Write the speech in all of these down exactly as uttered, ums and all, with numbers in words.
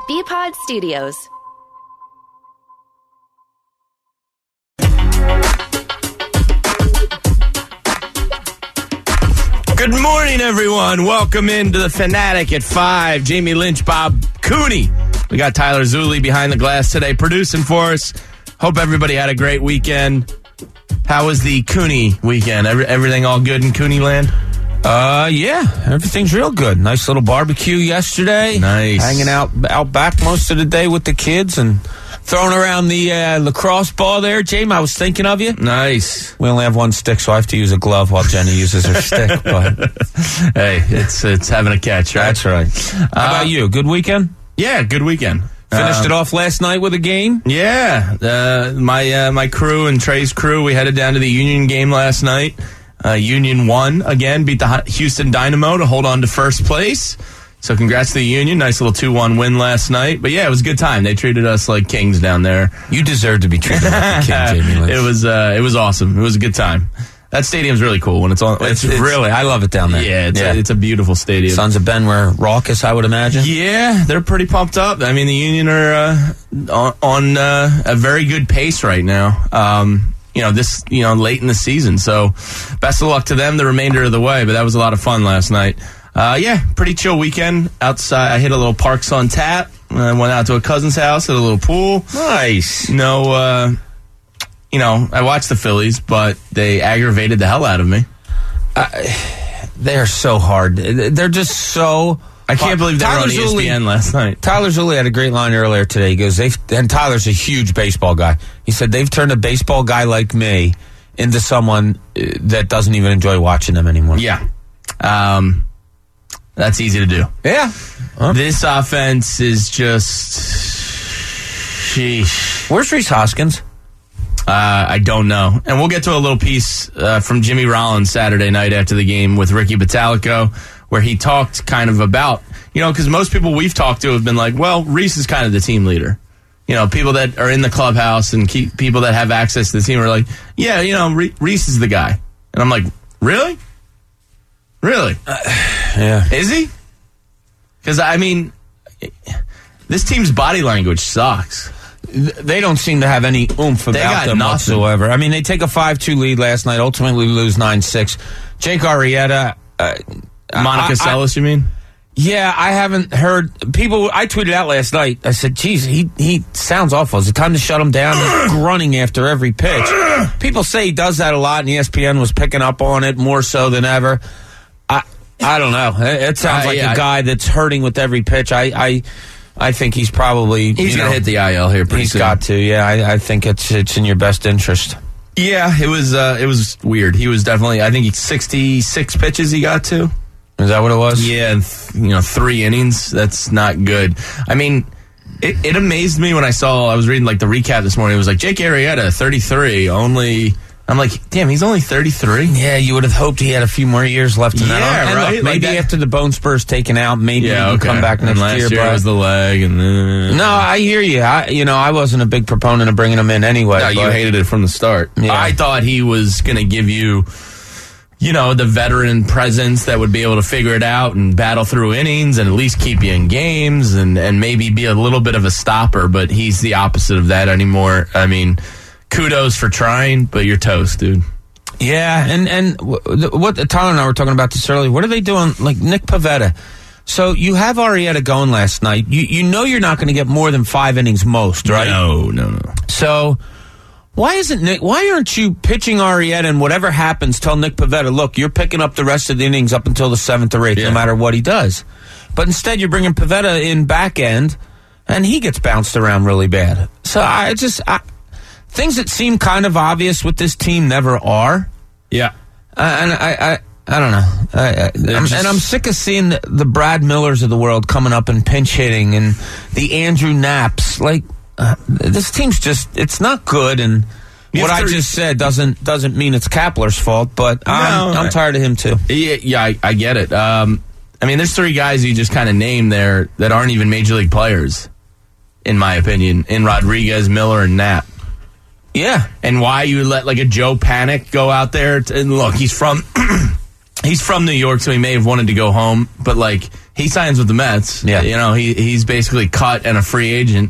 B-Pod Studios. Good morning, everyone. Welcome into the Fanatic at five. Jamie Lynch, Bob Cooney. We got Tyler Zulli behind the glass today producing for us. Hope everybody had a great weekend. How was the Cooney weekend? Every, everything all good in Cooney land? Uh, yeah, everything's real good. Nice little barbecue yesterday. Nice. Hanging out out back most of the day with the kids and throwing around the uh, lacrosse ball there. Jamie, I was thinking of you. Nice. We only have one stick, so I have to use a glove while Jenny uses her stick. But hey, it's it's having a catch, right? That's right. How uh, about you? Good weekend? Yeah, good weekend. Finished um, it off last night with a game? Yeah. Uh, my uh, my crew and Trey's crew, we headed down to the Union game last night. Uh, Union won again, beat the Houston Dynamo to hold on to first place. So congrats to the Union. Nice little two one win last night. But yeah, it was a good time. They treated us like kings down there. You deserve to be treated like a king, Jamie Lynch. It was, uh, it was awesome. It was a good time. That stadium's really cool when it's on. It's, it's really, I love it down there. Yeah, it's, yeah. A, it's a beautiful stadium. Sons of Ben were raucous, I would imagine. Yeah, they're pretty pumped up. I mean, the Union are uh, on, on uh, a very good pace right now. Um, you know, this, you know, late in the season. So best of luck to them the remainder of the way. But that was a lot of fun last night. Uh, yeah, pretty chill weekend outside. I hit a little Parks on Tap. I went out to a cousin's house, hit a little pool. Nice. No, uh, you know, I watched the Phillies, but they aggravated the hell out of me. Uh, they're so hard. They're just so... I can't hard. believe they Tyler were on E S P N Zulli, last night. Tyler Zulli had a great line earlier today. He goes, they've, and Tyler's a huge baseball guy. He said, they've turned a baseball guy like me into someone that doesn't even enjoy watching them anymore. Yeah. Um, that's easy to do. Yeah. Huh? This offense is just... Sheesh. Where's Rhys Hoskins? Uh, I don't know. And we'll get to a little piece uh, from Jimmy Rollins Saturday night after the game with Ricky Batalico, where he talked kind of about, you know, because most people we've talked to have been like, well, Rhys is kind of the team leader. You know, people that are in the clubhouse and keep, people that have access to the team are like, yeah, you know, Rhys is the guy. And I'm like, really? Really? Uh, yeah. Is he? Because, I mean, this team's body language sucks. They don't seem to have any oomph about them nothing. whatsoever. I mean, they take a five two lead last night, ultimately lose nine six. Jake Arrieta... Uh, Monica I, Seles, you mean? Yeah, I haven't heard people. I tweeted out last night. I said, "Geez, he he sounds awful. Is it time to shut him down?" He's grunting after every pitch. People say he does that a lot, and E S P N was picking up on it more so than ever. I I don't know. It, it sounds uh, like yeah, a guy I, that's hurting with every pitch. I I, I think he's probably he's you gonna know, hit the I L here pretty he's soon. He's got to. Yeah, I, I think it's it's in your best interest. Yeah, it was uh, it was weird. He was definitely. I think he's sixty-six pitches he got to. Is that what it was? Yeah, and th- you know, three innings. That's not good. I mean, it, it amazed me when I saw. I was reading like the recap this morning. It was like Jake Arrieta, thirty-three, only. I'm like, damn, he's only thirty-three. Yeah, you would have hoped he had a few more years left in yeah, that. Yeah, right. Look, maybe like after the bone spur's taken out, maybe yeah, he okay. can come back next and last year. year but was the leg, and then... no, I hear you. I, you know, I wasn't a big proponent of bringing him in anyway. No, you hated it from the start. Yeah. I thought he was going to give you, you know, the veteran presence that would be able to figure it out and battle through innings and at least keep you in games and, and maybe be a little bit of a stopper, but he's the opposite of that anymore. I mean, kudos for trying, but you're toast, dude. Yeah, and, and what Tyler and I were talking about this earlier, what are they doing? Like Nick Pivetta. So you have Arrieta going last night. You you know you're not going to get more than five innings most, right? No, no, no. So why isn't Nick? Why aren't you pitching Arrieta and whatever happens, tell Nick Pivetta, look, you're picking up the rest of the innings up until the seventh or eighth, yeah. no matter what he does. But instead, you're bringing Pivetta in back end, and he gets bounced around really bad. So I just I, things that seem kind of obvious with this team never are. Yeah, uh, and I. I I don't know. I, I, I'm, just, and I'm sick of seeing the, the Brad Millers of the world coming up and pinch hitting and the Andrew Knapps. Like, uh, this team's just, it's not good. And what I just said doesn't doesn't mean it's Kapler's fault, but I'm, no, I'm tired of him too. Yeah, yeah I, I get it. Um, I mean, there's three guys you just kind of named there that aren't even major league players, in my opinion, in Rodriguez, Miller, and Knapp. Yeah. And why you let like a Joe Panic go out there to, and look, he's from... he's from New York, so he may have wanted to go home, but like he signs with the Mets. Yeah. You know, he he's basically cut and a free agent.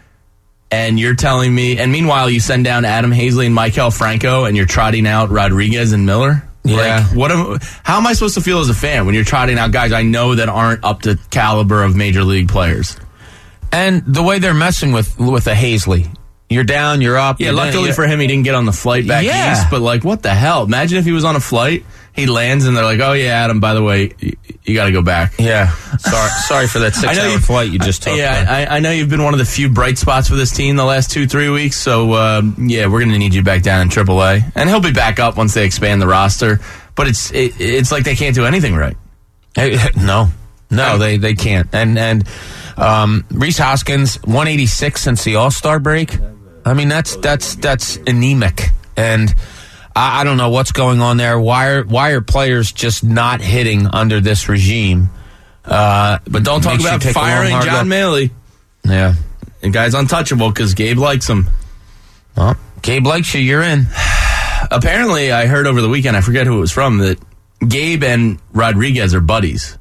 And you're telling me, and meanwhile you send down Adam Hazley and Maikel Franco, and you're trotting out Rodriguez and Miller. Yeah. Like, what am, how am I supposed to feel as a fan when you're trotting out guys I know that aren't up to caliber of major league players? And the way they're messing with with a Hazley, you're down, you're up. Yeah, you're luckily down, for him, he didn't get on the flight back Yeah. east. But like, what the hell? Imagine if he was on a flight, he lands, and they're like, "Oh yeah, Adam, by the way, you, you got to go back." Yeah, sorry, sorry for that six-hour flight you just took. Yeah, I, I know you've been one of the few bright spots for this team the last two, three weeks. So uh, yeah, we're gonna need you back down in triple A, and he'll be back up once they expand the roster. But it's it, it's like they can't do anything right. Hey, no, no, they they can't. And and um, Rhys Hoskins, one eighty-six since the All-Star break. I mean, that's that's that's anemic, and I, I don't know what's going on there. Why are why are players just not hitting under this regime? Uh, but don't talk about firing long, John Maley. Yeah, and guy's untouchable because Gabe likes him. Well, Gabe likes you. You're in. Apparently, I heard over the weekend, I forget who it was from, that Gabe and Rodriguez are buddies.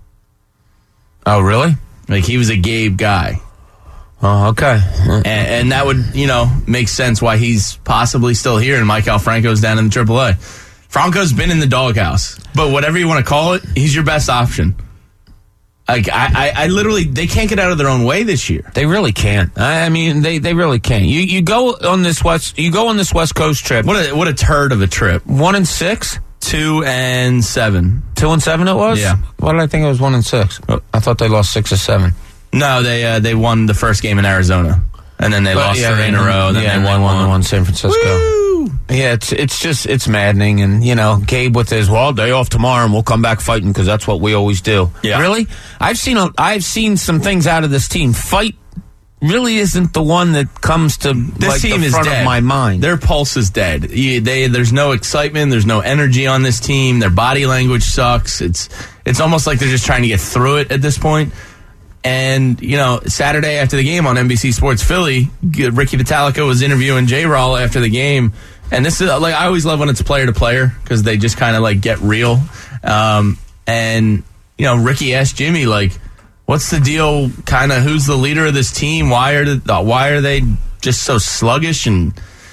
Oh, really? Like, he was a Gabe guy. Oh, okay. And, and that would, you know, make sense why he's possibly still here and Maikel Franco's down in the triple A. Franco's been in the doghouse, but whatever you want to call it, he's your best option. Like, I, I, I literally, they can't get out of their own way this year. They really can't. I mean, they, they really can't. You you go on this west you go on this West Coast trip. What a what a turd of a trip. One and six, two and seven, two and seven. It was. Yeah. Why did I think it was one and six? I thought they lost six or seven. No, they uh, they won the first game in Arizona, and then they but, lost yeah, three in a row. Then yeah, they won one, one. one San Francisco. Woo! Yeah, it's it's just it's maddening, and you know, Gabe with his well day off tomorrow, and we'll come back fighting because that's what we always do. Yeah. Really, I've seen a, I've seen some things out of this team. Fight really isn't the one that comes to this like, team the is front dead. of my mind. Their pulse is dead. You, they there's no excitement. There's no energy on this team. Their body language sucks. It's it's almost like they're just trying to get through it at this point. And, you know, Saturday after the game on N B C Sports Philly, Ricky Pitalico was interviewing J-Roll after the game. And this is, like, I always love when it's player to player because they just kind of, like, get real. Um, and, you know, Ricky asked Jimmy, like, what's the deal? Kind of who's the leader of this team? Why are, the, why are they just so sluggish and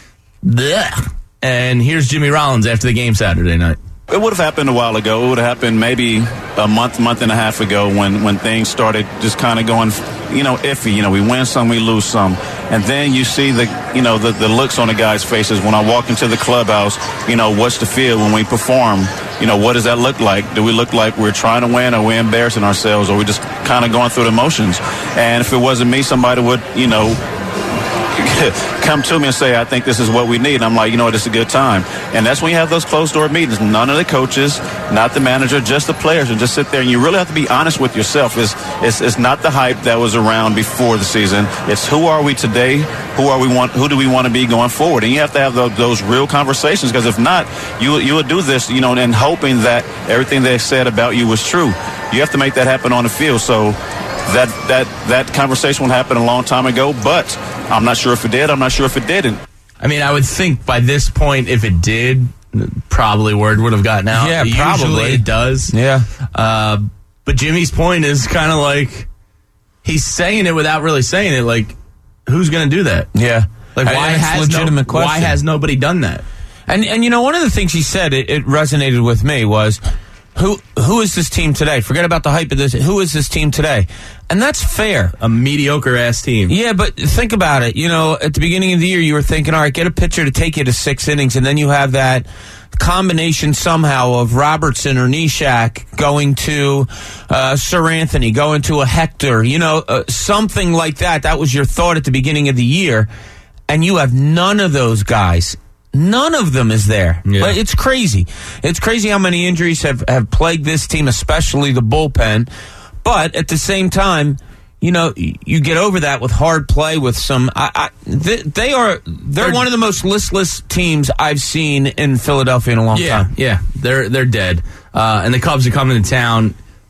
bleh? And here's Jimmy Rollins after the game Saturday night. It would have happened a while ago. It would have happened maybe a month, month and a half ago when, when things started just kind of going, you know, iffy. You know, we win some, we lose some. And then you see the, you know, the, the looks on the guys' faces. When I walk into the clubhouse, you know, what's the feel when we perform? You know, what does that look like? Do we look like we're trying to win, or we're embarrassing ourselves, or we're just kind of going through the motions? And if it wasn't me, somebody would, you know, come to me and say, I think this is what we need. And I'm like, you know what, it's a good time. And that's when you have those closed-door meetings. None of the coaches, not the manager, just the players, and just sit there. And you really have to be honest with yourself. It's, it's, it's not the hype that was around before the season. It's who are we today? Who are we want? Who do we want to be going forward? And you have to have those, those real conversations, because if not, you, you would do this, you know, and hoping that everything they said about you was true. You have to make that happen on the field. So that that that conversation would happen a long time ago, but I'm not sure if it did. I'm not sure if it didn't. I mean, I would think by this point, if it did, probably word would have gotten out. Yeah, Usually probably. it does. Yeah. Uh, but Jimmy's point is kind of like he's saying it without really saying it. Like, who's going to do that? Yeah. Like, why And it's has legitimate no, question. why has nobody done that? And and you know, one of the things he said, it, it resonated with me was, who who is this team today? Forget about the hype of this. Who is this team today? And that's fair. A mediocre ass team. Yeah, but think about it. You know, at the beginning of the year, you were thinking, all right, get a pitcher to take you to six innings, and then you have that combination somehow of Robertson or Neshek going to uh, Sir Anthony, going to a Hector, you know, uh, something like that. That was your thought at the beginning of the year, and you have none of those guys. None of them is there. Yeah. But it's crazy. It's crazy how many injuries have, have plagued this team, especially the bullpen. But at the same time, you know, you get over that with hard play, with some. I, I, they, they are. They're, they're one of the most listless teams I've seen in Philadelphia in a long yeah, time. Yeah, they're they're dead. Uh, and the Cubs are coming to town.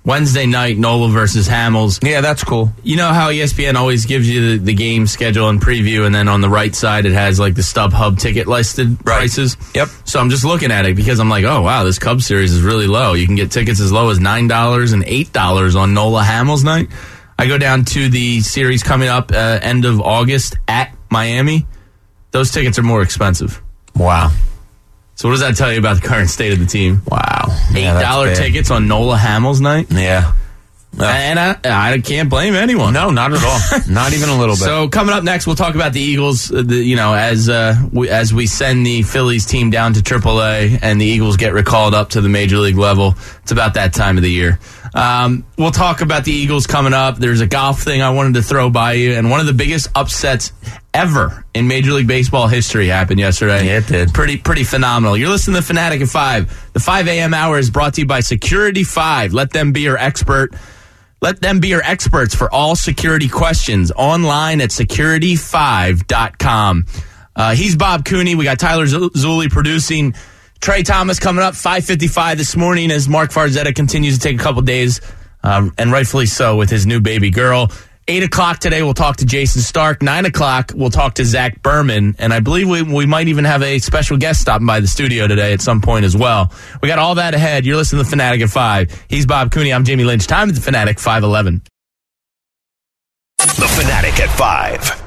Wednesday night, Nola versus Hamels. Yeah, that's cool. You know how E S P N always gives you the, the game schedule and preview, and then on the right side it has like the StubHub ticket listed Right. prices? Yep. So I'm just looking at it because I'm like, oh, wow, this Cubs series is really low. You can get tickets as low as nine dollars and eight dollars on Nola Hamels night. I go down to the series coming up uh, end of August at Miami. Those tickets are more expensive. Wow. So what does that tell you about the current state of the team? Wow. eight Yeah, dollars that's bad. tickets on Nola Hamels night? Yeah. Uh, And I, I can't blame anyone. no, not at all. Not even a little bit. So coming up next, we'll talk about the Eagles. Uh, the, you know, as uh, we, as we send the Phillies team down to triple A and the Eagles get recalled up to the major league level, it's about that time of the year. Um, we'll talk about the Eagles coming up. There's a golf thing I wanted to throw by you, and one of the biggest upsets ever in Major League Baseball history happened yesterday. Yeah, it did. Pretty, pretty phenomenal. You're listening to Fanatic at five. The five a.m. hour is brought to you by Security five. Let them be your expert. Let them be your experts for all security questions online at security five dot com. Uh, he's Bob Cooney. We got Tyler Zulli producing. Trey Thomas coming up five fifty-five this morning as Mark Farzetta continues to take a couple days, um, and rightfully so with his new baby girl. eight o'clock today, we'll talk to Jason Stark. nine o'clock, we'll talk to Zach Berman. And I believe we, we might even have a special guest stopping by the studio today at some point as well. We got all that ahead. You're listening to The Fanatic at five. He's Bob Cooney. I'm Jamie Lynch. Time at The Fanatic, five eleven. The Fanatic at five.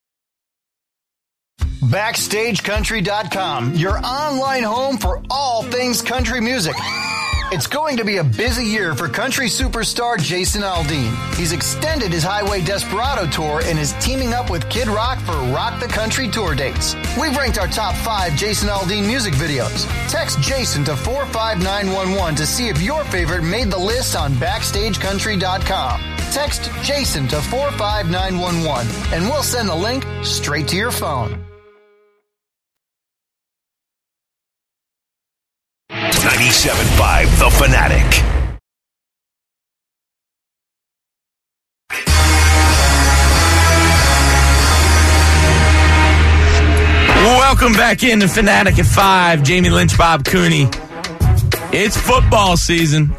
Backstage Country dot com, your online home for all things country music. It's going to be a busy year for country superstar Jason Aldean. He's extended his Highway Desperado tour and is teaming up with Kid Rock for Rock the Country tour dates. We've ranked our top five Jason Aldean music videos. Text Jason to four five nine one one to see if your favorite made the list on Backstage Country dot com. Text Jason to four five nine one one and we'll send the link straight to your phone. ninety-seven point five The Fanatic. Welcome back in to Fanatic at five. Jamie Lynch, Bob Cooney. It's football season.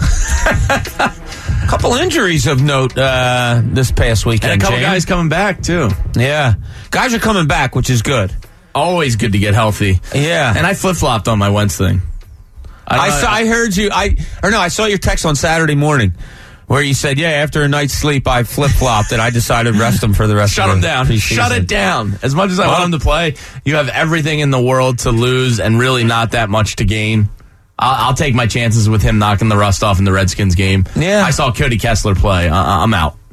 a couple injuries of note uh, this past weekend. And a couple James. guys coming back, too. Yeah. Guys are coming back, which is good. Always good to get healthy. Yeah. And I flip-flopped on my Wentz thing. I, saw, I heard you. I or no, I saw your text on Saturday morning where you said, "Yeah, after a night's sleep, I flip flopped and I decided to rest him for the rest Shut of him the down. preseason." Shut it down. As much as I Well, want him to play, you have everything in the world to lose and really not that much to gain. I'll, I'll take my chances with him knocking the rust off in the Redskins game. Yeah. I saw Cody Kessler play. I, I'm out.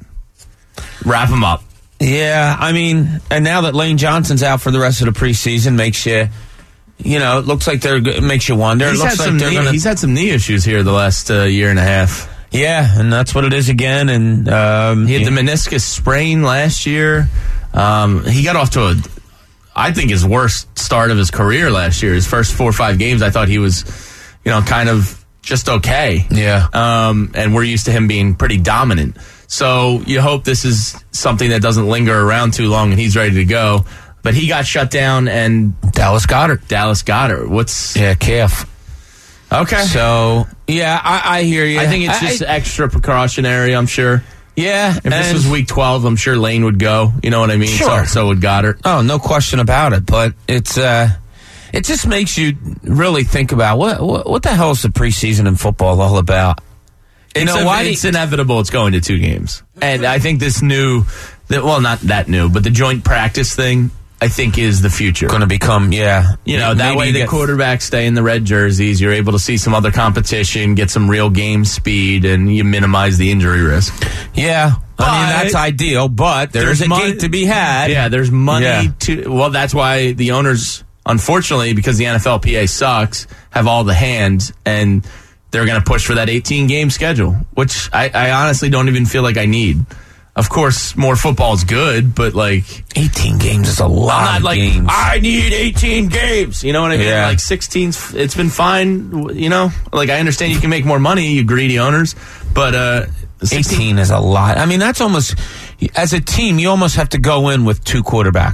Wrap him up. Yeah, I mean, and now that Lane Johnson's out for the rest of the preseason, makes you, you know, it looks like they're it makes you wonder. He's, it looks had like some they're knee, gonna, he's had some knee issues here the last uh, year and a half. Yeah, and that's what it is again. And um, He had yeah. the meniscus sprain last year. Um, he got off to a, I think, his worst start of his career last year. His first four or five games, I thought he was, you know, kind of just okay. Yeah. Um, and we're used to him being pretty dominant. So you hope this is something that doesn't linger around too long and he's ready to go. But he got shut down, and Dallas Goedert. Dallas Goedert. What's Yeah, calf. okay? So yeah, I, I hear you. I think it's just extra precautionary. I'm sure. yeah. If this and- was week twelve, I'm sure Lane would go. You know what I mean? Sure. So, so would Goddard. Oh, no question about it. But it's uh, it just makes you really think about what what, what the hell is the preseason in football all about? You It's, know, a- why do it's inevitable it's going to two games. And I think this new, the, well, not that new, but the joint practice thing, I think, is the future. going to become? Yeah, You know, that Maybe way you the get- quarterbacks stay in the red jerseys. You're able to see some other competition, get some real game speed, and you minimize the injury risk. Yeah, I mean But- that's ideal, but there's, There's a money- gate to be had. Yeah, there's money Yeah. to. Well, that's why the owners, unfortunately, because the N F L P A sucks, have all the hands, and they're going to push for that eighteen game schedule, which I, I honestly don't even feel like I need. Of course, more football is good, but like, eighteen games is a lot I'm not of like games. I need eighteen games. You know what I mean? Yeah. Like sixteen's, it's been fine. You know, like I understand you can make more money, you greedy owners, but uh, sixteen eighteen is a lot. I mean, that's almost, as a team, you almost have to go in with two quarterbacks.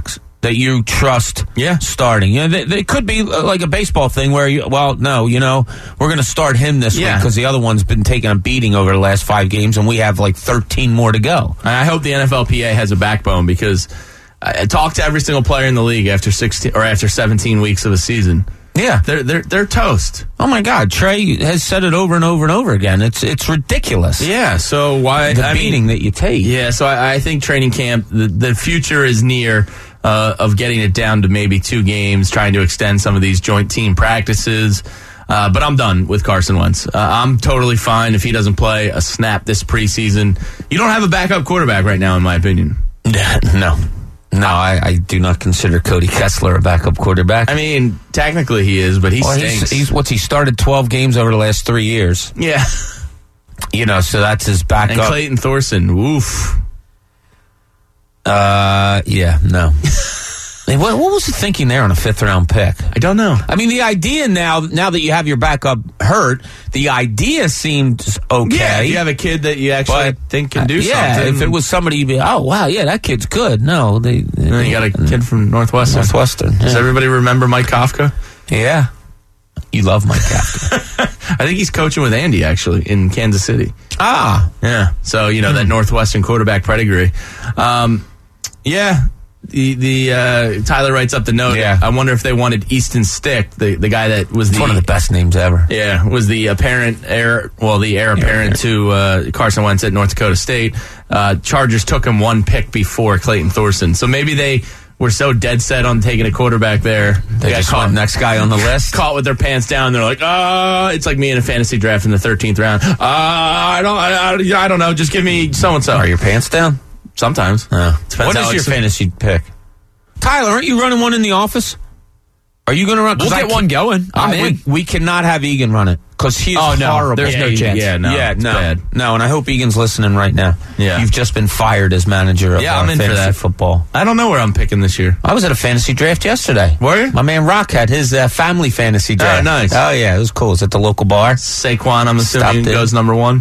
that you trust yeah. starting. You know, it could be like a baseball thing where, you, well, no, you know, we're going to start him this yeah. week because the other one's been taking a beating over the last five games, and we have like thirteen more to go. I hope the N F L P A has a backbone, because I talked to every single player in the league after sixteen or after seventeen weeks of a season. Yeah, they're they're they're toast. Oh my God, Trey has said it over and over and over again. It's it's ridiculous. Yeah, so why the I beating mean, that you take? Yeah, so I, I think training camp, the, the future is near uh, of getting it down to maybe two games, trying to extend some of these joint team practices. Uh, but I'm done with Carson Wentz. Uh, I'm totally fine if he doesn't play a snap this preseason. You don't have a backup quarterback right now, in my opinion. No. No, I, I do not consider Cody Kessler a backup quarterback. I mean, technically he is, but he well, stinks. He's, he's what's he started twelve games over the last three years. Yeah, you know, so that's his backup. And Clayton Thorson, woof. Uh, yeah, no. What, what was the thinking there on a fifth round pick? I don't know. I mean, the idea now, now that you have your backup hurt, the idea seemed okay. Yeah, if you have a kid that you actually but, think can do uh, yeah, something. if it was somebody, you'd be, oh wow, yeah, that kid's good. No, they. they and then you got a kid from Northwestern. Northwestern. Yeah. Does everybody remember Mike Kafka? Yeah, you love Mike Kafka. I think he's coaching with Andy actually in Kansas City. Ah, yeah. So you know that Northwestern quarterback pedigree. Um, yeah. The the uh, Tyler writes up the note. Yeah. I wonder if they wanted Easton Stick, the, the guy that was it's the one of the best names ever. Yeah, was the apparent heir, well, the heir apparent to uh, Carson Wentz at North Dakota State. Uh, Chargers took him one pick before Clayton Thorson, so maybe they were so dead set on taking a quarterback there. They, they just caught next guy on the list. Caught with their pants down. They're like, ah, oh, it's like me in a fantasy draft in the thirteenth round. Ah, uh, I don't, I, I don't know. Just give me so and so. Are your pants down? Sometimes. Uh, Depends what is your fantasy pick? Tyler, aren't you running one in the office? Are you going to run? We'll get one going. I'm uh, in. We, we cannot have Egan run it because he's oh, no, horrible. There's yeah, no chance. Yeah, no, yeah, no, bad. no. And I hope Egan's listening right now. Yeah, you've just been fired as manager of yeah, uh, I'm in fantasy for that. football. I don't know where I'm picking this year. I was at a fantasy draft yesterday. Were you? My man Rock had his uh, family fantasy draft. Oh, nice. Oh yeah, it was cool. It was at the local bar. Saquon, I'm assuming, Stopped goes in. number one.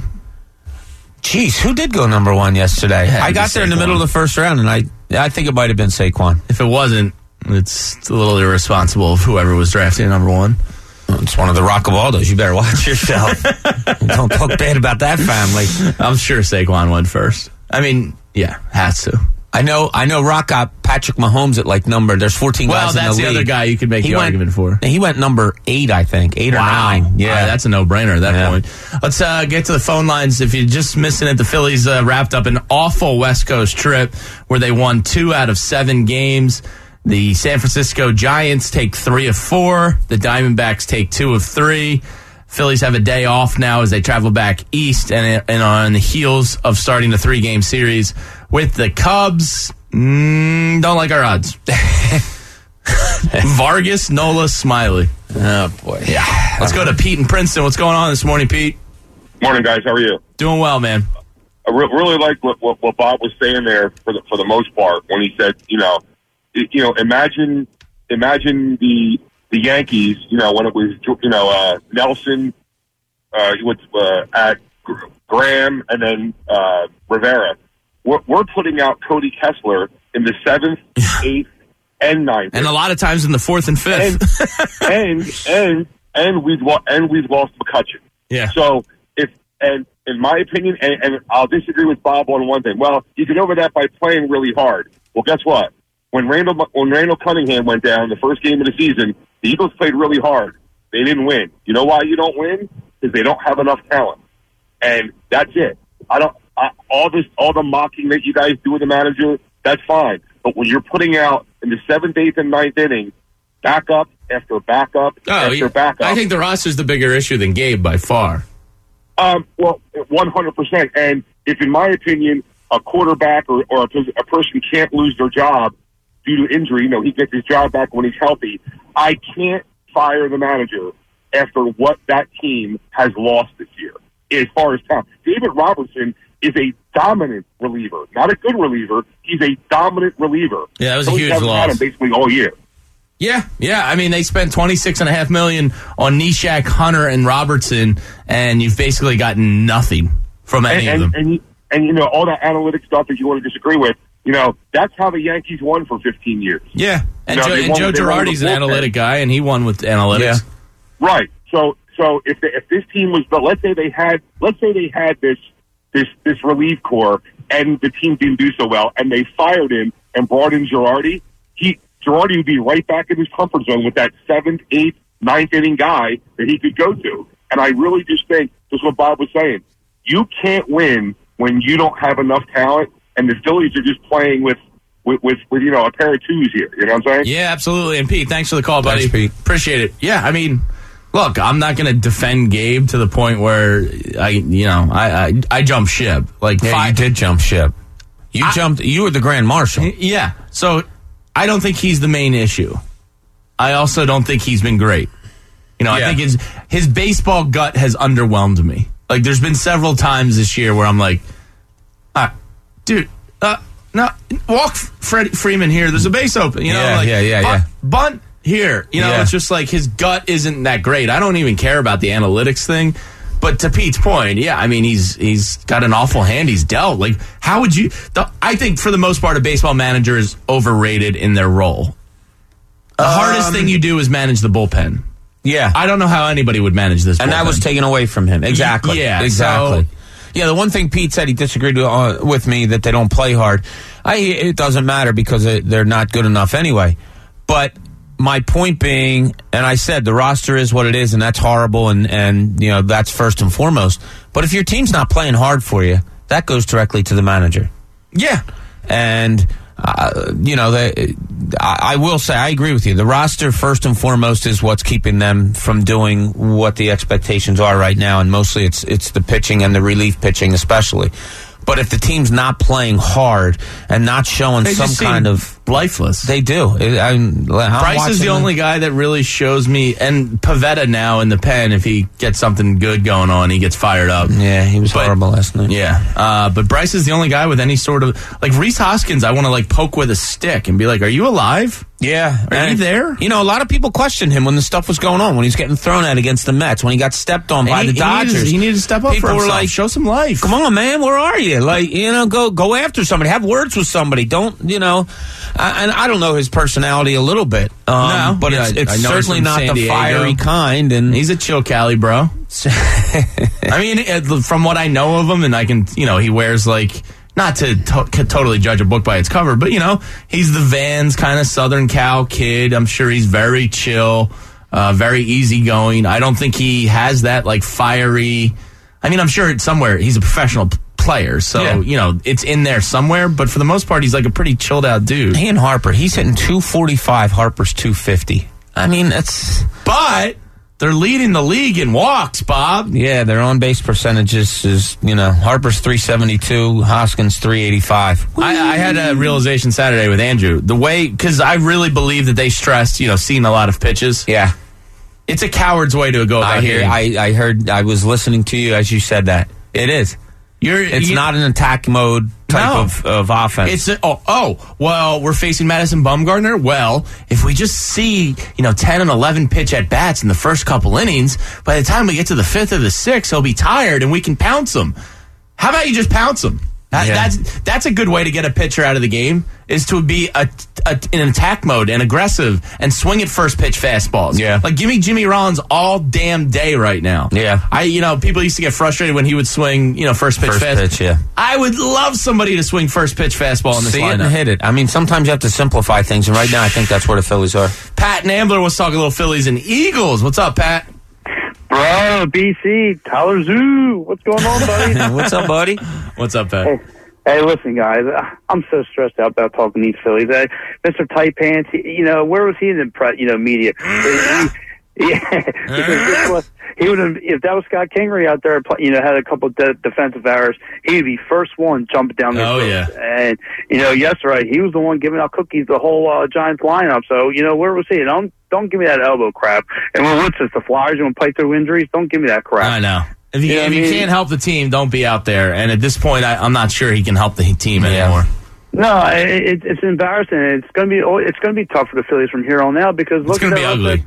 Jeez, who did go number one yesterday? Yeah, I got there in the Saquon. middle of the first round, and I I think it might have been Saquon. If it wasn't, it's a little irresponsible of whoever was drafting number one. It's one of the Rockabaldos. You better watch yourself. Don't talk bad about that family. I'm sure Saquon went first. I mean, yeah, has to. I know. I know. Rock got Patrick Mahomes at like number. There's fourteen Well, guys in the that's league. the other guy you could make He the went- argument for. He went number eight, I think, eight Wow. or nine. Yeah, Yeah, that's a no-brainer at that Yeah. point. Let's uh, get to the phone lines. If you're just missing it, the Phillies uh, wrapped up an awful West Coast trip where they won two out of seven games. The San Francisco Giants take three of four. The Diamondbacks take two of three. Phillies have a day off now as they travel back east and, and on the heels of starting a three-game series with the Cubs. Mm, don't like our odds. Vargas, Nola, Smiley. Oh boy. Yeah. Let's go to Pete in Princeton. What's going on this morning, Pete? Morning, guys. How are you? Doing well, man. I re- really like what, what, what Bob was saying there for the for the most part when he said, you know, it, you know, imagine imagine the the Yankees, you know, when it was, you know, uh, Nelson, uh, with uh, at Graham, and then uh, Rivera. We're, we're putting out Cody Kessler in the seventh, eighth, and ninth, And a lot of times in the fourth and and fifth. and and and we've lo- and we've lost McCutcheon. Yeah. So if and in my opinion, and, and I'll disagree with Bob on one thing. Well, you get over that by playing really hard. Well, guess what? When Randall when Randall Cunningham went down the first game of the season, the Eagles played really hard. They didn't win. You know why you don't win? Because they don't have enough talent, and that's it. I don't. I, all this, all the mocking that you guys do with the manager, that's fine. But when you're putting out in the seventh, eighth, and ninth inning, backup after backup Oh, after yeah. backup. I think the roster's the bigger issue than Gabe by far. Um, well, one hundred percent. And if, in my opinion, a quarterback or, or a, a person can't lose their job due to injury, you know, he gets his job back when he's healthy, I can't fire the manager after what that team has lost this year as far as talent. David Robertson is a dominant reliever, not a good reliever. He's a dominant reliever. Yeah, that was a Those huge haven't had loss. him basically all year. Yeah, yeah. I mean, they spent twenty-six and a half million on Nishak, Hunter, and Robertson, and you've basically gotten nothing from any and, of them. And, and, and, you know, all that analytic stuff that you want to disagree with, You know, that's how the Yankees won for fifteen years. Yeah, and, You know, Joe, they and won- Joe they won Girardi's with an the bullpen. analytic guy, and he won with analytics. Yeah. Right. So, so if the, if this team was, but let's say they had, let's say they had this this this relief corps, and the team didn't do so well, and they fired him and brought in Girardi, he Girardi would be right back in his comfort zone with that seventh, eighth, ninth inning guy that he could go to. And I really just think, just what Bob was saying, you can't win when you don't have enough talent, and the Phillies are just playing with, with, with, with you know, a pair of twos here. You know what I'm saying? Yeah, absolutely. And Pete, thanks for the call, buddy. Thanks, Pete. Appreciate it. Yeah, I mean, look, I'm not going to defend Gabe to the point where I, you know, I I, I jump ship. Like Yeah, five, you did jump ship. You I- jumped. You were the Grand Marshal. Yeah. So I don't think he's the main issue. I also don't think he's been great. You know, Yeah. I think his his baseball gut has underwhelmed me. Like, there's been several times this year where I'm like, ah, dude, uh, no, walk Freddie Freeman here. There's a base open. You know, Yeah, like, yeah, yeah, bunt, yeah. bunt here. You know, Yeah. it's just like his gut isn't that great. I don't even care about the analytics thing. But to Pete's point, yeah, I mean, he's he's got an awful hand he's dealt. Like, how would you? The, I think for the most part, a baseball manager is overrated in their role. The hardest thing you do is manage the bullpen. Yeah, I don't know how anybody would manage this. and that bullpen. was taken away from him. Exactly. Yeah, exactly. so- yeah, the one thing Pete said, he disagreed with, uh, with me that they don't play hard. I, it doesn't matter because it, they're not good enough anyway. But my point being, and I said the roster is what it is, and that's horrible, and, and you know that's first and foremost. But if your team's not playing hard for you, that goes directly to the manager. Yeah. And uh, you know, the, I, I will say I agree with you. The roster, first and foremost, is what's keeping them from doing what the expectations are right now, and mostly it's it's the pitching and the relief pitching, especially. But if the team's not playing hard and not showing They some just seem kind of, lifeless. they do. I, I'm, I'm Bryce is watching the them. only guy that really shows me, and Pavetta now in the pen. If he gets something good going on, he gets fired up. Yeah, he was But- horrible last night. Yeah, uh, but Bryce is the only guy with any sort of like Rhys Hoskins. I want to like poke with a stick and be like, "Are you alive? Yeah, Are you and, there?" You know, a lot of people questioned him when the stuff was going on, when he was getting thrown at against the Mets, when he got stepped on by he, the he Dodgers. needed, he needed to step up People for were himself. like, show some life. Come on, man, where are you? Like, you know, go go after somebody. Have words with somebody. Don't, you know, I, and I don't know his personality a little bit. Um, No, but yeah, it's, I it's know he's certainly from not San the Diego. fiery kind. And He's a chill Cali, bro. I mean, it, from what I know of him, and I can, you know, he wears like, not to, to totally judge a book by its cover, but, you know, he's the Vans kind of Southern Cal kid. I'm sure he's very chill, uh, very easygoing. I don't think he has that, like, fiery. I mean, I'm sure it's somewhere. He's a professional p- player, so, Yeah. you know, it's in there somewhere, but for the most part, he's like a pretty chilled out dude. he and Harper, he's hitting two forty-five, Harper's two fifty. I mean, that's, But they're leading the league in walks, Bob. yeah, their on base percentages is, you know, Harper's three seventy-two, Hoskins three eighty-five. I, I had a realization Saturday with Andrew. The way, because I really believe that they stressed, you know, seeing a lot of pitches. Yeah. It's a coward's way to go about I hear. hitting. I, I heard. I was listening to you as you said that. It is. You're, It's you- not an attack mode type No. of, of offense. It's a, oh oh well we're facing Madison Bumgarner. Well, if we just see you know ten and eleven pitch at bats in the first couple innings, by the time we get to the fifth or the sixth, he'll be tired and we can pounce him. How about you just pounce him? That, Yeah. That's that's a good way to get a pitcher out of the game, is to be a, a, in attack mode and aggressive and swing at first pitch fastballs. Yeah. Like give me Jimmy Rollins all damn day right now. Yeah. I you know people used to get frustrated when he would swing you know first pitch First fast. pitch, yeah. I would love somebody to swing first pitch fastball in this See it lineup. and hit it. I mean, sometimes you have to simplify things, and right now I think that's where the Phillies are. Pat Nambler was talking a little Phillies and Eagles. What's up, Pat? Bro, B C, Tyler Zoo, what's going on, buddy? What's up, buddy? What's up, Pat? Hey, hey, listen, guys, I'm so stressed out about talking these Phillies. Uh, Mister Tight Pants, he, you know, where was he in the pre- you know media? He, yeah, because this was, he would have, if that was Scott Kingery out there, you know, had a couple of de- defensive errors, he would be first one jumping down the Oh, field. yeah. And you know, yesterday he was the one giving out cookies the whole uh, Giants lineup. So you know, where was he? Don't don't give me that elbow crap. And when what's this? The Flyers going to play through injuries? Don't give me that crap. I know. If you, You know if what I you mean? can't help the team, don't be out there. And at this point, I, I'm not sure he can help the team Yeah. anymore. No, it, it's embarrassing. It's going to be it's going to be tough for the Phillies from here on out because look It's going at to be that ugly. roster.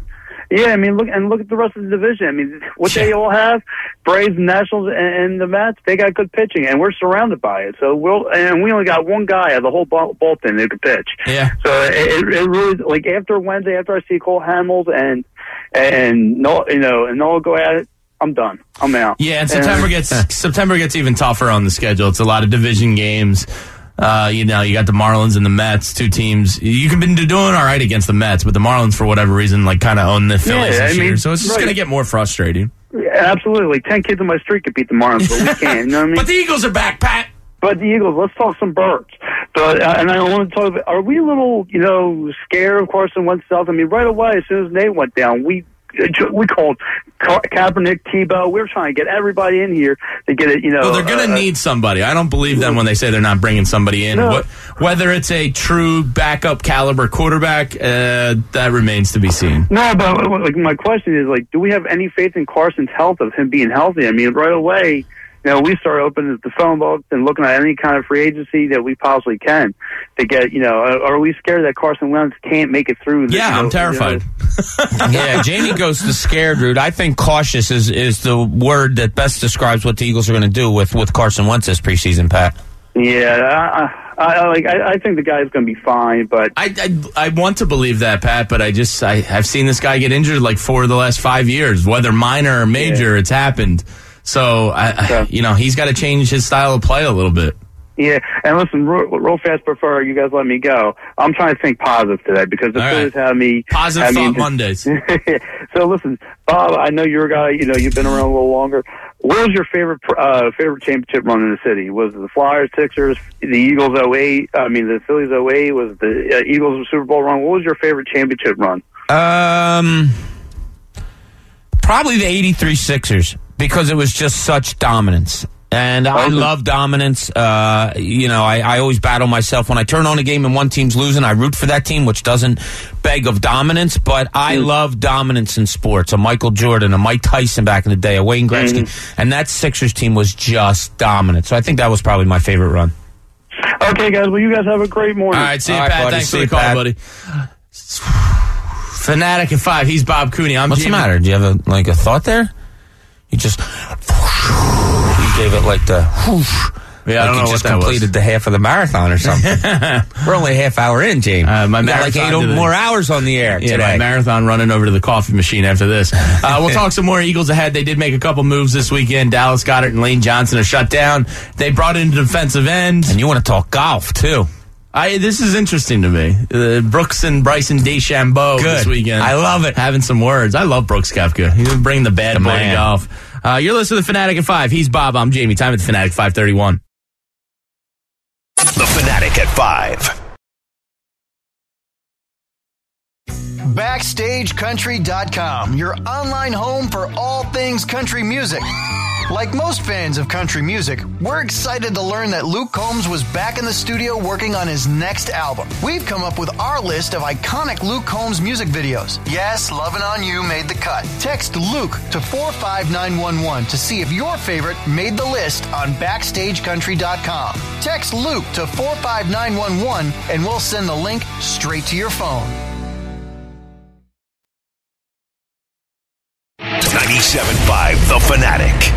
Yeah, I mean, look and look at the rest of the division. I mean, what they all have, Braves, Nationals, and, and the Mets, they got good pitching, and we're surrounded by it. So we'll and we only got one guy out of the whole ball, bullpen who could pitch. Yeah. So it, it really, like after Wednesday, after I see Cole Hamels and and no, you know, and Noah go at it, I'm done. I'm out. Yeah, and September and, gets September gets even tougher on the schedule. It's a lot of division games. Uh, you know, you got the Marlins and the Mets, two teams. You can be doing all right against the Mets, but the Marlins, for whatever reason, like kind of own the Phillies yeah, this I mean, year. So it's just right. going to get more frustrating. Yeah, absolutely. Ten kids on my street could beat the Marlins, but we can't. You know what I mean? But the Eagles are back, Pat. But the Eagles, let's talk some birds. But uh, and I want to talk about, are we a little, you know, scared of Carson Wentz stuff? I mean, right away, as soon as Nate went down, we we called Ka- Kaepernick, Tebow. We were trying to get everybody in here to get it, you know. Well, they're going to uh, need somebody. I don't believe them when they say they're not bringing somebody in. No. What, whether it's a true backup caliber quarterback, uh, that remains to be seen. No, but like my question is, like, do we have any faith in Carson's health of him being healthy? I mean, right away, you know, we start opening the phone book and looking at any kind of free agency that we possibly can to get, you know, are we scared that Carson Wentz can't make it through? The, Yeah, you know, I'm terrified. You know? Yeah, Jamie goes the scared route. I think cautious is, is the word that best describes what the Eagles are going to do with, with Carson Wentz this preseason, Pat. Yeah, I, I, I, like, I, I think the guy's going to be fine, but I, I I want to believe that, Pat, but I just I, I've seen this guy get injured like four of the last five years, whether minor or major, yeah. It's happened. So, I, I, you know, he's got to change his style of play a little bit. Yeah, and listen, real, real fast before you guys let me go, I'm trying to think positive today because the Phillies right. have me... Positive I thought mean, Mondays. So listen, Bob, I know you're a guy, you know, you've been around a little longer. What was your favorite uh, favorite championship run in the city? Was it the Flyers, Sixers, the Eagles oh eight, I mean, the Phillies oh eight, was it the uh, Eagles Super Bowl run? What was your favorite championship run? Um, Probably the eighty-three Sixers. Because it was just such dominance. And I love dominance. Uh, you know, I, I always battle myself. When I turn on a game and one team's losing, I root for that team, which doesn't beg of dominance. But I mm. love dominance in sports. A Michael Jordan, a Mike Tyson back in the day, a Wayne Gretzky. Mm. And that Sixers team was just dominant. So I think that was probably my favorite run. Okay, guys. Well, you guys have a great morning. All right, see you, All right, Pat. buddy. Thanks see for the call, Pat. buddy. Fanatic at five. He's Bob Cooney. I'm What's Jamie. the matter? Do you have a, like a thought there? You just you gave it like the whoosh. Yeah, I don't like know you just what that completed was. the half of the marathon or something. We're only a half hour in, James. Uh, my we got like eight marathon to the- more hours on the air Yeah, today. my marathon running over to the coffee machine after this. Uh, we'll talk some more Eagles ahead. They did make a couple moves this weekend. Dallas Goedert and Lane Johnson are shut down. They brought in a defensive end. And you want to talk golf too? I, this is interesting to me. Uh, Brooks and Bryson DeChambeau Good. this weekend. I love it. Having some words. I love Brooks Koepka. He's bringing the bad The boy to man. golf. Uh, you're listening to The Fanatic at five. He's Bob. I'm Jamie. Time at The Fanatic, five thirty-one. The Fanatic at five. Backstage Country dot com, your online home for all things country music. Like most fans of country music, we're excited to learn that Luke Combs was back in the studio working on his next album. We've come up with our list of iconic Luke Combs music videos. Yes, Lovin' On You made the cut. Text Luke to four five nine one one to see if your favorite made the list on Backstage Country dot com. Text Luke to four five nine one one and we'll send the link straight to your phone. ninety-seven point five The Fanatic.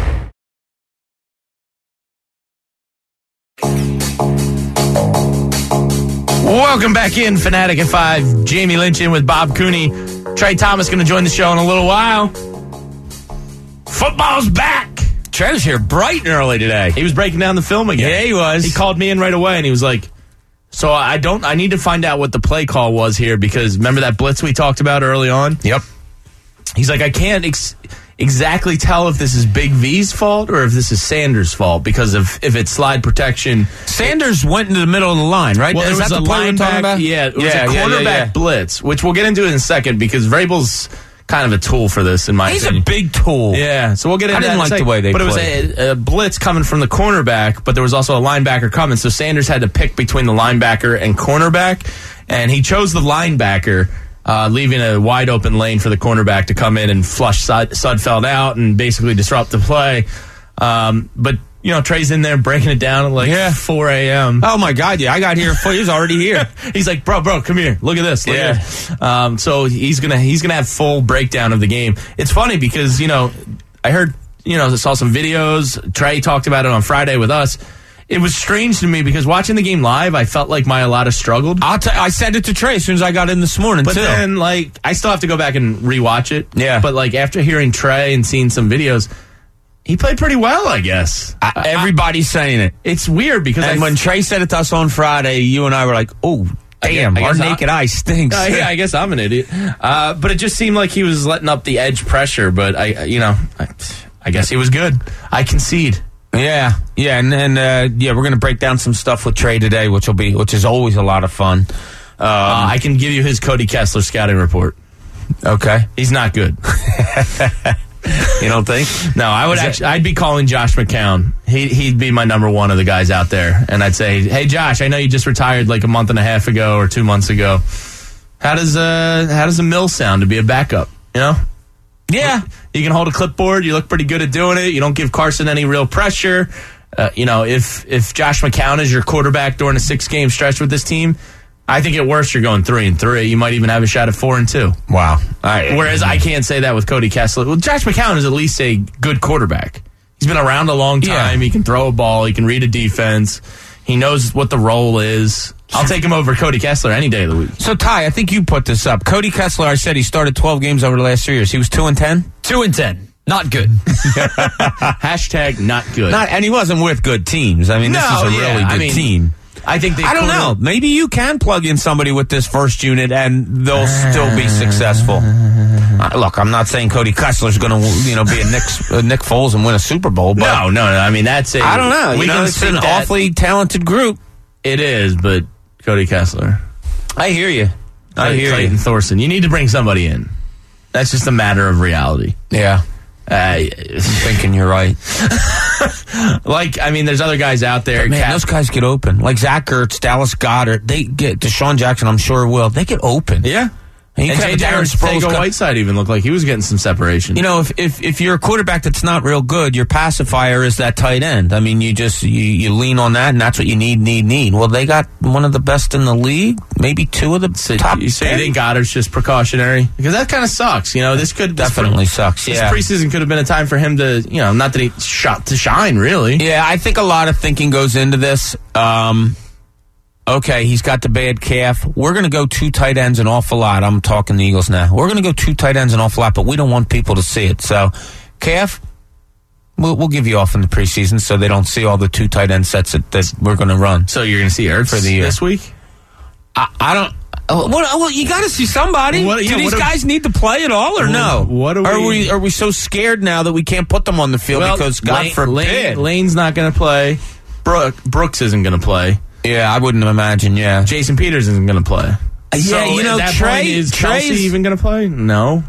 Welcome back in, Fanatic at five. Jamie Lynch in with Bob Cooney. Trey Thomas going to join the show in a little while. Football's back. Trey was here bright and early today. He was breaking down the film again. Yeah, he was. He called me in right away, and he was like, so I don't. I need to find out what the play call was here, because remember that blitz we talked about early on? Yep. He's like, I can't ex- exactly tell if this is Big V's fault or if this is Sanders' fault, because of if it's slide protection. Sanders went into the middle of the line, right? Well, Is there was that a the play we're talking linebacker. about? Yeah, it was Yeah, a yeah, quarterback yeah, yeah. blitz, which we'll get into in a second, because Vrabel's kind of a tool for this, in my He's opinion. a big tool. Yeah, so we'll get into I didn't that in a like the second. way they But played. it was a, a blitz coming from the cornerback, but there was also a linebacker coming, so Sanders had to pick between the linebacker and cornerback, and he chose the linebacker, uh, leaving a wide open lane for the cornerback to come in and flush Sud- Sudfeld out and basically disrupt the play. Um, but you know, Trey's in there breaking it down at like Yeah. four a.m. Oh my God! Yeah, I got here. He was already here. He's like, bro, bro, come here. Look at this. Look Yeah. at this. Um, so he's gonna he's gonna have full breakdown of the game. It's funny because you know I heard you know saw some videos. Trey talked about it on Friday with us. It was strange to me because watching the game live, I felt like Mailata struggled. I'll t- I said it to Trey as soon as I got in this morning. But too. then, like, I still have to go back and rewatch it. Yeah. But like after hearing Trey and seeing some videos, he played pretty well, I guess. I, everybody's saying it. It's weird because And I when Trey said it to us on Friday, you and I were like, "Oh, damn, I our guess I- naked eye stinks." Uh, yeah, I guess I'm an idiot. Uh, but it just seemed like he was letting up the edge pressure. But I, you know, I, I guess he was good. I concede. Yeah, yeah, and and uh, yeah, we're gonna break down some stuff with Trey today, which will be which is always a lot of fun. Um, Uh, I can give you his Cody Kessler scouting report. Okay, He's not good. you don't think? No, I would Is it- actually. I'd be calling Josh McCown. He he'd be my number one of the guys out there, and I'd say, "Hey, Josh, I know you just retired like a month and a half ago or two months ago. How does uh how does a mill sound to be a backup? You know." Yeah, You can hold a clipboard. You look pretty good at doing it. You don't give Carson any real pressure. Uh, you know, if if Josh McCown is your quarterback during a six game stretch with this team, I think at worst you're going three and three. You might even have a shot at four and two. wow. I, Whereas I can't say that with Cody Kessler. Well, Josh McCown is at least a good quarterback. He's been around a long time. Yeah. He can throw a ball. He can read a defense. He knows what the role is. I'll take him over Cody Kessler any day of the week. So Ty, I think you put this up. Cody Kessler, I said he started twelve games over the last three years. He was two and ten. Two and ten. Not good. Hashtag not good. Not, and he wasn't with good teams. I mean, this No, is a yeah, really I good mean, team. I think they I don't know. Maybe you can plug in somebody with this first unit and they'll still be successful. Uh, look, I'm not saying Cody Kessler's going to, you know, be a Nick, uh, Nick Foles and win a Super Bowl, but No, no, no. I mean, that's it. I don't know. We You know, can it's speak an that- awfully talented group. It is, but Cody Kessler. I hear you. I hear Clayton you. Thorson. You need to bring somebody in. That's just a matter of reality. Yeah, Uh, I'm thinking you're right. like, I mean, there's other guys out there. Man, Cap- those guys get open. Like Zach Ertz, Dallas Goedert, they get Deshaun Jackson. I'm sure will. They get open. yeah. And you And can Jay have Darren Sproles Dago come- Whiteside even looked like he was getting some separation. You know, if, if if you're a quarterback that's not real good, your pacifier is that tight end. I mean, you just you, you lean on that, and that's what you need, need, need. Well, they got one of the best in the league, maybe two of the so top. you say you ten. think Goddard's just precautionary? Because that kind of sucks. You know, this could this Definitely pre- sucks. This Yeah, preseason could have been a time for him to, you know, not that he shot to shine, really. yeah. I think a lot of thinking goes into this. Um, okay, he's got the bad calf. We're going to go two tight ends an awful lot. I'm talking the Eagles now. We're going to go two tight ends an awful lot, but we don't want people to see it. So, calf. We'll, we'll give you off in the preseason so they don't see all the two tight end sets that, that we're going to run. So you're going to see Ertz For the year. this week? I, I don't. Oh, well, well, you got to see somebody. What- yeah, do these what do- guys need to play at all, or Well, no? what do are we- we? Are we so scared now that we can't put them on the field because God Lane, forbid? Lane, Lane's not going to play. Brook, Brooks isn't going to play. Yeah, I wouldn't imagine. Yeah, Jason Peters isn't going to play. yeah. So you know, at that Trey point, is Trey's, Kelsey even going to play? No.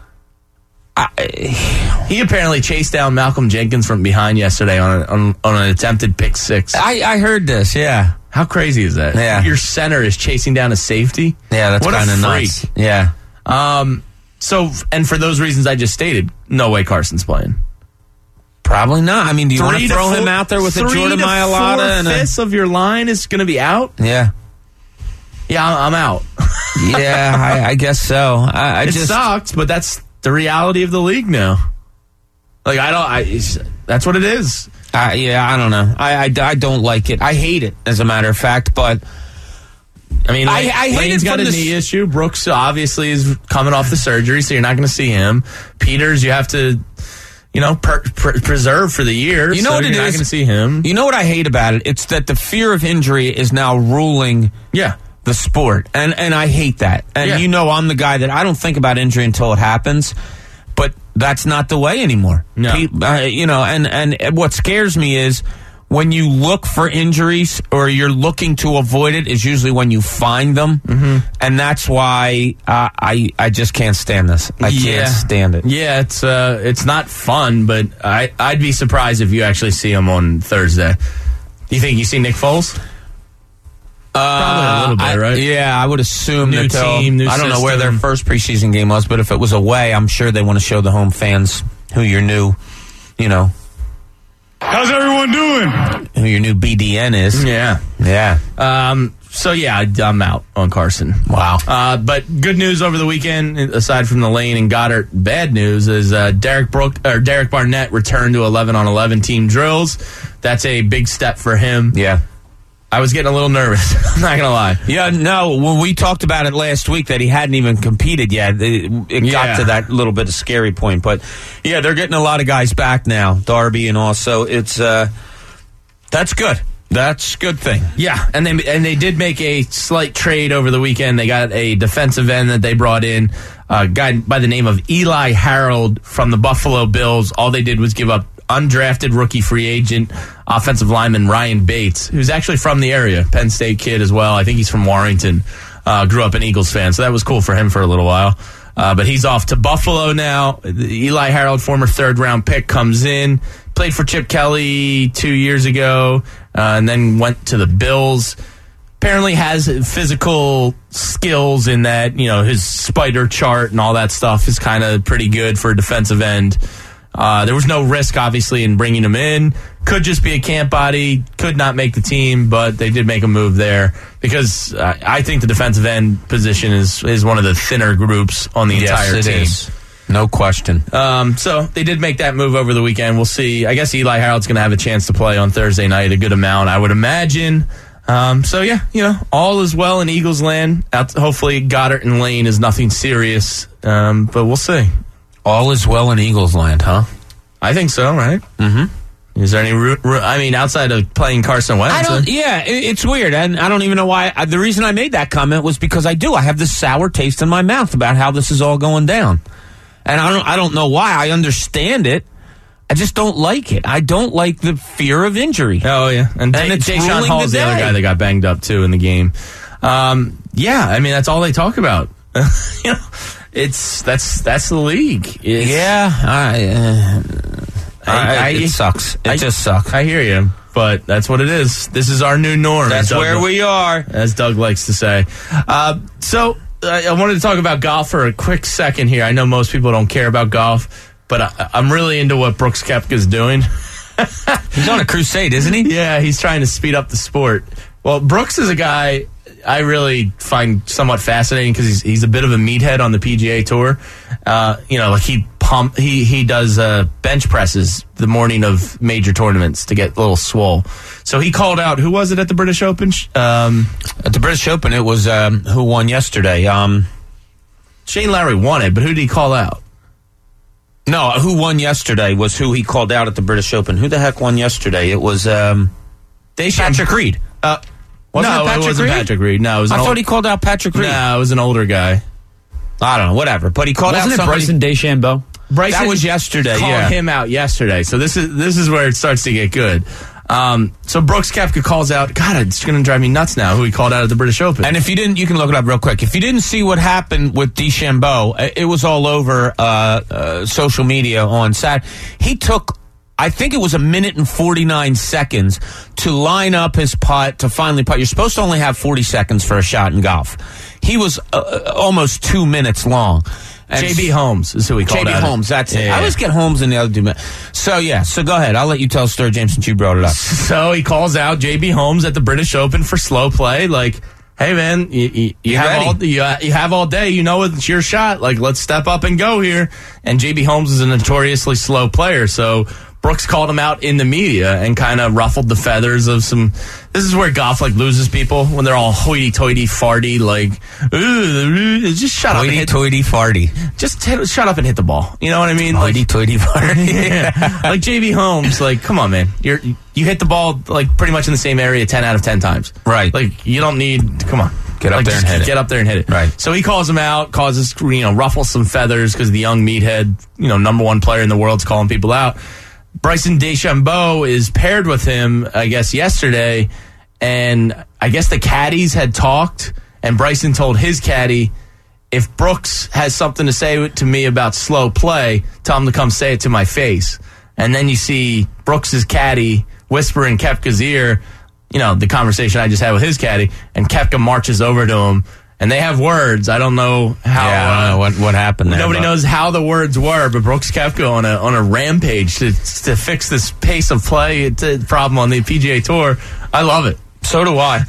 I, He apparently chased down Malcolm Jenkins from behind yesterday on, a, on, on an attempted pick six. I, I heard this. Yeah, How crazy is that? Yeah. Your center is chasing down a safety? yeah. That's What a kind of freak. nuts. Yeah. Um, so, and for those reasons I just stated, no way Carson's playing. Probably not. I mean, do you want to Three to throw him four- out there with a three Jordan to Mailata and a, four-fifths of your line is going to be out? yeah, Yeah, I'm, I'm out. yeah. I, I guess so. I, I It just sucks, but that's the reality of the league now. Like, I don't, I, it's, that's what it is. Uh, yeah, I don't know. I, I, I don't like it. I hate it, as a matter of fact. But I mean, I- Lane- I hate Lane's it got from a the knee s- issue. Brooks obviously is coming off the surgery, so you're not going to see him. Peters, you have to, you know, per, per, preserve for the year. You know so what you're it not is? going to see him. you know what I hate about it? It's that the fear of injury is now ruling Yeah. the sport, and and I hate that. And Yeah. you know, I'm the guy that I don't think about injury until it happens. But that's not the way anymore. No. Pe- uh, you know, and and what scares me is when you look for injuries or you're looking to avoid it is usually when you find them, mm-hmm. and that's why uh, I I just can't stand this. I Yeah. can't stand it. Yeah, it's uh, it's not fun, but I I'd be surprised if you actually see him on Thursday. Do you think you see Nick Foles? Probably a little bit, I- right? Yeah, I would assume New that they'll- team, new I don't know where their system. first preseason game was, but if it was away, I'm sure they want to show the home fans who your new, you know. How's everyone doing? Who your new B D N is. Yeah. Yeah. Um, so, yeah, I, I'm out on Carson. Wow. Uh, but good news over the weekend, aside from the Lane and Goddard, bad news is uh, Derek Brook, or Derek Barnett returned to eleven on eleven team drills. That's a big step for him. Yeah. I was getting a little nervous. I'm not going to lie. Yeah, no, when we talked about it last week that he hadn't even competed yet, it, it Yeah. got to that little bit of scary point. But, yeah, they're getting a lot of guys back now, Darby and also it's, uh, that's good. That's a good thing. Yeah, and they and they did make a slight trade over the weekend. They got a defensive end that they brought in, a guy by the name of Eli Harold from the Buffalo Bills. All they did was give up undrafted rookie free agent offensive lineman Ryan Bates, who's actually from the area, Penn State kid as well. I think he's from Warrington. Uh, grew up an Eagles fan, so that was cool for him for a little while. Uh, but he's off to Buffalo now. Eli Harold, former third-round pick, comes in. Played for Chip Kelly two years ago, uh, and then went to the Bills. Apparently has physical skills in that, you know, his spider chart and all that stuff is kind of pretty good for a defensive end. Uh, there was no risk, obviously, in bringing him in. Could just be a camp body. Could not make the team, but they did make a move there because uh, I think the defensive end position is, is one of the thinner groups on the Yes, entire it team. is. No question. Um, so they did make that move over the weekend. We'll see. I guess Eli Harold's going to have a chance to play on Thursday night, a good amount, I would imagine. Um, so, yeah, you know, all is well in Eagles land. Out, hopefully Goddard and Lane is nothing serious, um, but we'll see. All is well in Eagles land, huh? I think so, right? Mm-hmm. Is there any root, root, I mean, outside of playing Carson Wentz? I don't. Yeah, it, it's weird, and I don't even know why. I, the reason I made that comment was because I do. I have this sour taste in my mouth about how this is all going down, and I don't. I don't know why. I understand it. I just don't like it. I don't like the fear of injury. Oh, yeah. And, And Jay, it's Jay Sean ruling Hall's the the other day. guy that got banged up, too, in the game. Um, yeah, I mean, that's all they talk about. you know, it's that's that's the league. It's, Yeah, I, uh, I, I- it sucks. It I- just sucks. I hear you, but that's what it is. This is our new norm. That's as Doug- where we are. as Doug likes to say. Uh, so I, I wanted to talk about golf for a quick second here. I know most people don't care about golf, but I, I'm really into what Brooks Koepka's doing. He's on a crusade, isn't he? Yeah, he's trying to speed up the sport. Well, Brooks is a guy I really find somewhat fascinating because he's he's a bit of a meathead on the P G A Tour. Uh, you know, like he pump he he does uh, bench presses the morning of major tournaments to get a little swole. So he called out. Who was it at the British Open? Um, At the British Open, it was um, who won yesterday. Um, Shane Lowry won it, but who did he call out? no, who won yesterday was who he called out at the British Open. Who the heck won yesterday? It was um, Patrick Reed. Uh, Wasn't no, it Patrick it wasn't Reed? Patrick Reed. No, it was. An I old, thought he called out Patrick Reed. No, it was an older guy. I don't know, whatever. But he called Wasn't out it somebody. Bryson DeChambeau? Bryson That was yesterday, Called yeah. him out yesterday. So this is this is where it starts to get good. Um, so Brooks Koepka calls out. God, it's going to drive me nuts now. Who he called out at the British Open? And if you didn't, you can look it up real quick. If you didn't see what happened with DeChambeau, it- it was all over uh, uh, social media on Saturday. He took, I think it was a minute and forty-nine seconds to line up his putt to finally putt. You're supposed to only have forty seconds for a shot in golf. He was uh, almost two minutes long. And J B Holmes is who he called J B out. Holmes, that's it. Yeah. I always get Holmes and the other dude. So, yeah, so go ahead. I'll let you tell the story, James, since you brought it up. So he calls out J B Holmes at the British Open for slow play. Like, hey man, you, you, you have ready. all you, you have all day. You know it's your shot. Like, let's step up and go here. And J B Holmes is a notoriously slow player, so Brooks called him out in the media and kind of ruffled the feathers of some. This is where golf like loses people when they're all hoity-toity, farty, like, ooh, just shut up and hit, Hoity-toity farty. just hit, shut up and hit the ball. You know what I mean? Like, Hoity-toity farty. yeah. Like J B Holmes, like, come on, man. You're you hit the ball like pretty much in the same area ten out of ten times. Right. Like you don't need come on. Get up Like, there and just hit it. Get up there and hit it. Right. So he calls him out, causes you know, ruffles some feathers because the young meathead, you know, number one player in the world's calling people out. Bryson DeChambeau is paired with him, I guess, yesterday, and I guess the caddies had talked, and Bryson told his caddy, if Brooks has something to say to me about slow play, tell him to come say it to my face. And then you see Brooks's caddy whisper in Koepka's ear, you know, the conversation I just had with his caddy, and Koepka marches over to him And they have words. I don't know how. Yeah, I don't know uh, what, what happened there. Nobody but. knows how the words were, but Brooks Koepka on a on a rampage to to fix this pace of play to, problem on the P G A Tour. I love it. So do I.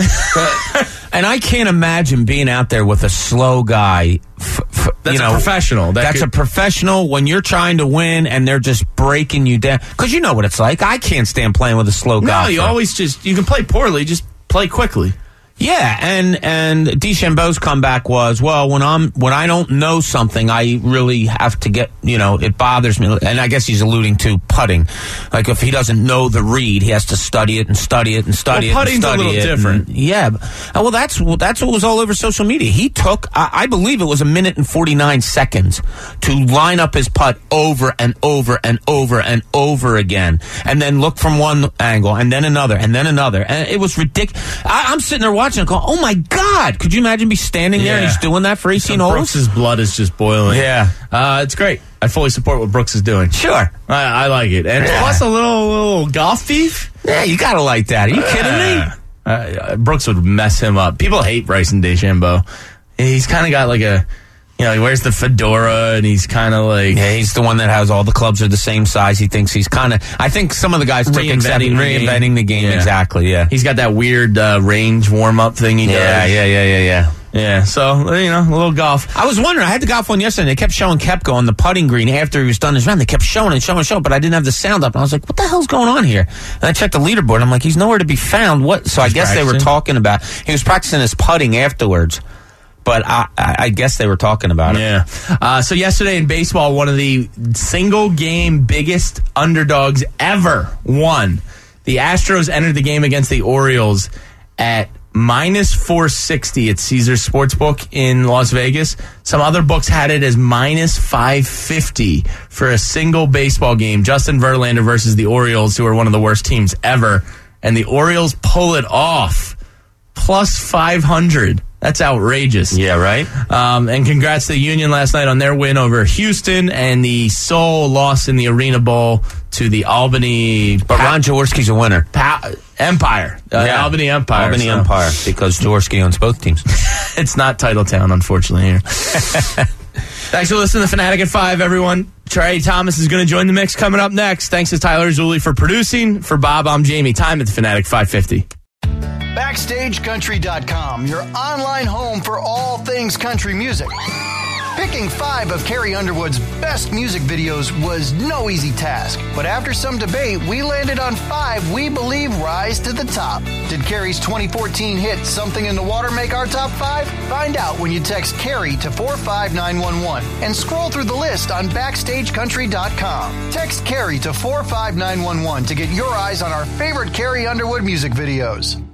And I can't imagine being out there with a slow guy. F- f- That's you know, a professional. That that's could, a professional when you're trying to win and they're just breaking you down. Because you know what it's like. I can't stand playing with a slow guy. No, you always just, you can play poorly, just play quickly. Yeah, and and DeChambeau's comeback was, well, when I'm when I don't know something, I really have to get, you know, it bothers me. And I guess he's alluding to putting. Like if he doesn't know the read, he has to study it and study it and study well, it and study study it. Putting's a little it. different. And, yeah, well, that's that's what was all over social media. He took, I, I believe it was a minute and forty-nine seconds to line up his putt over and over and over and over again, and then look from one angle and then another and then another, and it was ridiculous. I, I'm sitting there watching. And go, oh my God! Could you imagine me standing there Yeah. and he's doing that for eighteen So holes? Brooks's blood is just boiling. Yeah, uh, it's great. I fully support what Brooks is doing. Sure, I, I like it, and Yeah. plus a little little golf beef. Yeah, you gotta like that. Are you kidding me? Uh, uh, Brooks would mess him up. People hate Bryson DeChambeau. He's kind of got like a, you know, he wears the fedora and he's kind of like. Yeah, he's the one that has all the clubs are the same size. He thinks he's kind of. I think some of the guys took Reinventing exception, the reinventing game. the game. Yeah. Exactly. Yeah. He's got that weird uh, range warm up thing he Yeah, does. yeah, yeah, yeah, yeah. Yeah, so, you know, a little golf. I was wondering, I had the golf one yesterday, and they kept showing Koepka on the putting green after he was done his round. They kept showing and showing and showing, but I didn't have the sound up. And I was like, what the hell's going on here? And I checked the leaderboard. I'm like, he's nowhere to be found. What? So He's I guess they were practicing? talking about, he was practicing his putting afterwards. But I, I, I guess they were talking about it. Yeah. Uh, so yesterday in baseball, one of the single game biggest underdogs ever won. The Astros entered the game against the Orioles at minus four sixty at Caesars Sportsbook in Las Vegas. Some other books had it as minus five fifty for a single baseball game. Justin Verlander versus the Orioles, who are one of the worst teams ever. And the Orioles pull it off. Plus five hundred. That's outrageous. Yeah, right? Um, and congrats to the Union last night on their win over Houston and the sole loss in the Arena Bowl to the Albany. But Pa- Ron Jaworski's a winner. Pa- Empire. Uh, Yeah. Albany Empire. Albany so Empire, because Jaworski owns both teams. It's not Titletown, unfortunately, here. Thanks for listening to Fanatic at five, everyone. Trey Thomas is going to join the mix coming up next. Thanks to Tyler Zulli for producing. For Bob, I'm Jamie. Time at the Fanatic five fifty. Backstage Country dot com, your online home for all things country music. Picking five of Carrie Underwood's best music videos was no easy task, but after some debate, we landed on five we believe rise to the top. Did Carrie's twenty fourteen hit Something in the Water make our top five? Find out when you text Carrie to four five nine one one and scroll through the list on Backstage Country dot com. Text Carrie to four five nine one one to get your eyes on our favorite Carrie Underwood music videos.